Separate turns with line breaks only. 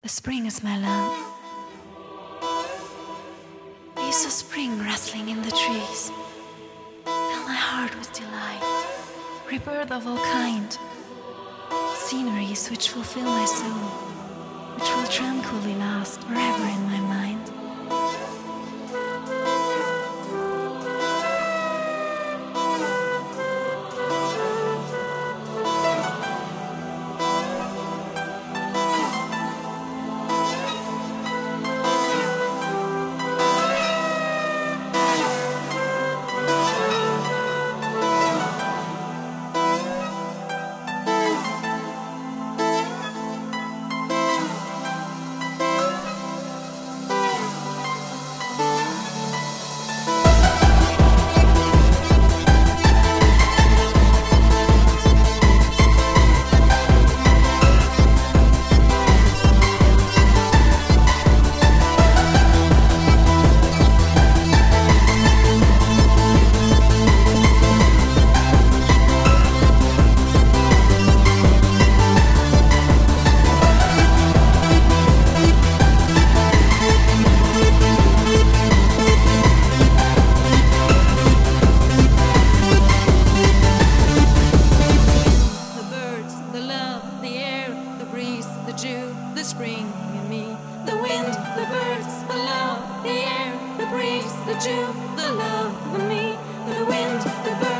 The spring is my love. I saw spring rustling in the trees. Fill my heart with delight, rebirth of all kind, sceneries which fulfill my soul, which will tranquilly last forever in my mind. The spring in me, the wind, the birds, the love, the air, the breeze, the dew, the love in me, the wind, the birds.